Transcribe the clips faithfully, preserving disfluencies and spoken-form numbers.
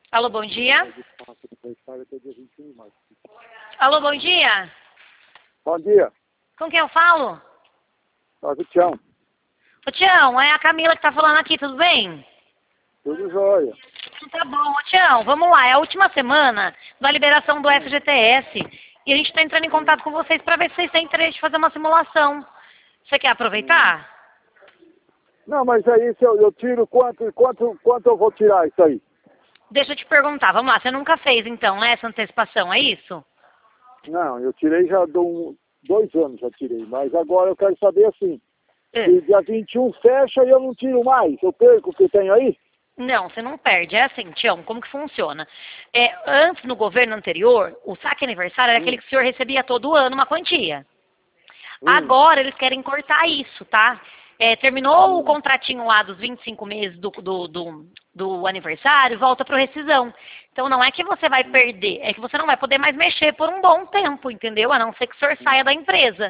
Alô, bom dia. Alô, bom dia. Bom dia. Com quem eu falo? Nós o Tião. Ô, Tião, é a Camila que tá falando aqui, tudo bem? Tudo jóia. Tá bom, ô, Tião, vamos lá. É a última semana da liberação do F G T S e a gente tá entrando em contato com vocês para ver se vocês têm interesse de fazer uma simulação. Você quer aproveitar? Não, mas aí se eu, eu tiro quanto, quanto, quanto eu vou tirar isso aí? Deixa eu te perguntar, vamos lá, você nunca fez então, né, essa antecipação, é isso? Não, eu tirei já do, um, dois anos, já tirei. Mas agora eu quero saber assim, É. se dia vinte e um fecha e eu não tiro mais, eu perco o que tenho aí? Não, você não perde. É assim, Tião, como que funciona? É, antes, no governo anterior, o saque aniversário era Hum. aquele que o senhor recebia todo ano uma quantia. Hum. Agora eles querem cortar isso, tá? É, terminou Hum. o contratinho lá dos vinte e cinco meses do, do, do, do aniversário, volta para rescisão. Então não é que você vai perder, é que você não vai poder mais mexer por um bom tempo, entendeu? A não ser que o senhor saia da empresa.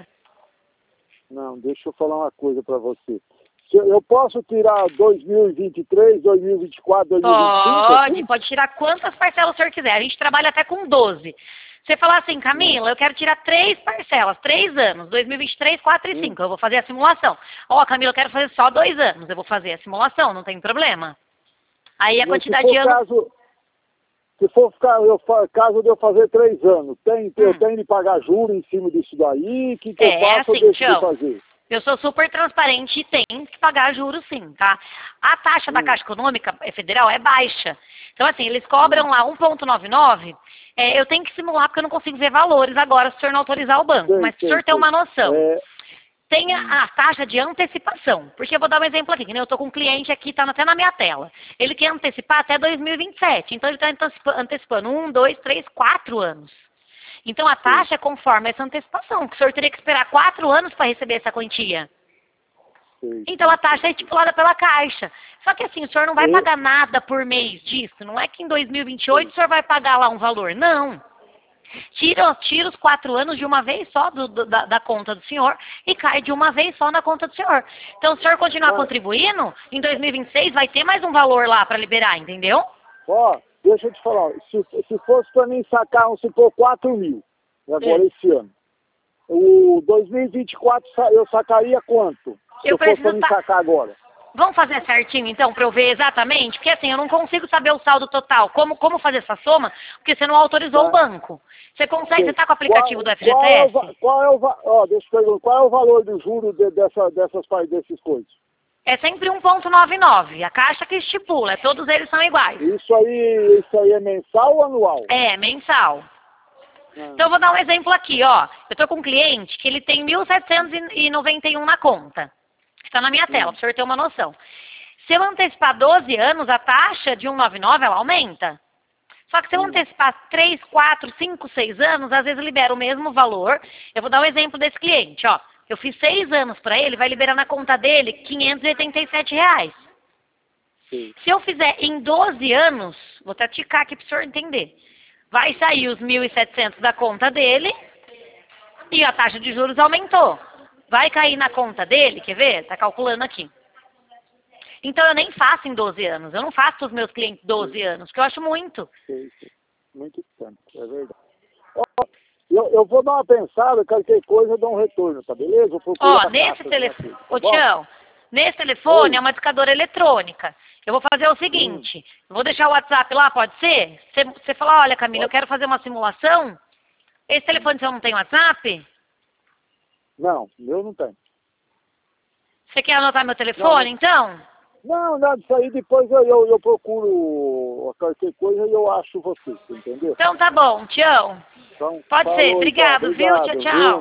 Não, deixa eu falar uma coisa para você. Se eu eu posso tirar dois mil e vinte e três, dois mil e vinte e quatro, dois mil e vinte e cinco? Pode, assim? pode tirar quantas parcelas o senhor quiser. A gente trabalha até com doze. Você falar assim, Camila, eu quero tirar três parcelas, três anos, dois mil e vinte e três, quatro e cinco, eu vou fazer a simulação. Ó, Camila, eu quero fazer só dois anos, eu vou fazer a simulação, não tem problema. Aí a Mas se quantidade for de anos... caso, se for ficar- eu, fa- caso de eu fazer três anos, tem, eu Hum. tenho de pagar juros em cima disso daí? O que, que É, eu faço assim, ou deixo de Tião. fazer? Eu sou super transparente e tem que pagar juros sim, tá? A taxa da Hum. Caixa Econômica Federal é baixa. Então, assim, eles cobram lá um vírgula noventa e nove. É, eu tenho que simular porque eu não consigo ver valores agora se o senhor não autorizar o banco. Sei, Mas se o sei, senhor ter sei. uma noção, É, tem a, a taxa de antecipação. Porque eu vou dar um exemplo aqui, que nem eu estou com um cliente aqui, está até na minha tela. Ele quer antecipar até dois mil e vinte e sete. Então, ele está antecipando um, dois, três, quatro anos. Então, a taxa é conforme essa antecipação, que o senhor teria que esperar quatro anos para receber essa quantia. sei. Então a taxa é estipulada pela Caixa. Só que assim, o senhor não vai E- pagar nada por mês disso. Não é que em dois mil e vinte e oito o senhor vai pagar lá um valor. Não. Tira, tira os quatro anos de uma vez só do- do- da, da conta do senhor e cai de uma vez só na conta do senhor. Então, se o senhor continuar Ah. contribuindo, em dois mil e vinte e seis vai ter mais um valor lá para liberar, entendeu? Ó, deixa eu te falar, se, se fosse para mim sacar, vamos supor, quatro mil, agora É. esse ano. O dois mil e vinte e quatro sa- eu sacaria quanto? Se Eu eu, fosse para preciso mim sa- sacar agora. Vamos fazer certinho, então, para eu ver exatamente? Porque assim, eu não consigo saber o saldo total. Como, como fazer essa soma? Porque você não autorizou Tá. o banco. Você consegue, você está com o aplicativo Qual- do Qual é o, F G T S? va- qual é o, va- ó, deixa eu perguntar, qual é o valor do juro de, dessa, dessas, pa- desses coisas? É sempre um vírgula noventa e nove. A Caixa que estipula. Todos eles são iguais. Isso aí, isso aí é mensal ou anual? É, mensal. Ah, Então, eu vou dar um exemplo aqui, ó. Eu estou com um cliente que ele tem mil setecentos e noventa e um na conta. Está na minha tela, para o senhor ter uma noção. Se eu antecipar doze anos, a taxa de cento e noventa e nove, ela aumenta. Só que se eu antecipar três, quatro, cinco, seis anos, às vezes libera o mesmo valor. Eu vou dar um exemplo desse cliente, ó. Eu fiz seis anos para ele, vai liberar na conta dele quinhentos e oitenta e sete reais. sim. Se eu fizer em doze anos, vou até ticar aqui para o senhor entender. Vai sair os mil e setecentos da conta dele e a taxa de juros aumentou. Vai cair na conta dele, quer ver? Tá calculando aqui. Então eu nem faço em doze anos. Eu não faço para os meus clientes doze anos, porque eu acho muito. Sei, sei. Muito tempo, é verdade. Ó, eu, eu vou dar uma pensada, qualquer coisa eu dou um retorno, tá beleza? Eu procuro Ó, a nesse taxa, telefone, tá ô bom? Tião, nesse telefone Oi. é uma discadora eletrônica. Eu vou fazer o seguinte, eu vou deixar o WhatsApp lá, pode ser? Você, você fala, olha Camila, eu Pode. quero fazer uma simulação. Esse telefone seu não tem WhatsApp? Não, meu não tem. Você quer anotar meu telefone, Não. então? Não, nada disso aí, depois eu, eu, eu procuro qualquer coisa e eu acho você, entendeu? Então tá bom, Tião. Então, Pode ser, falou, obrigado, então, viu? obrigado, Tchau, tchau.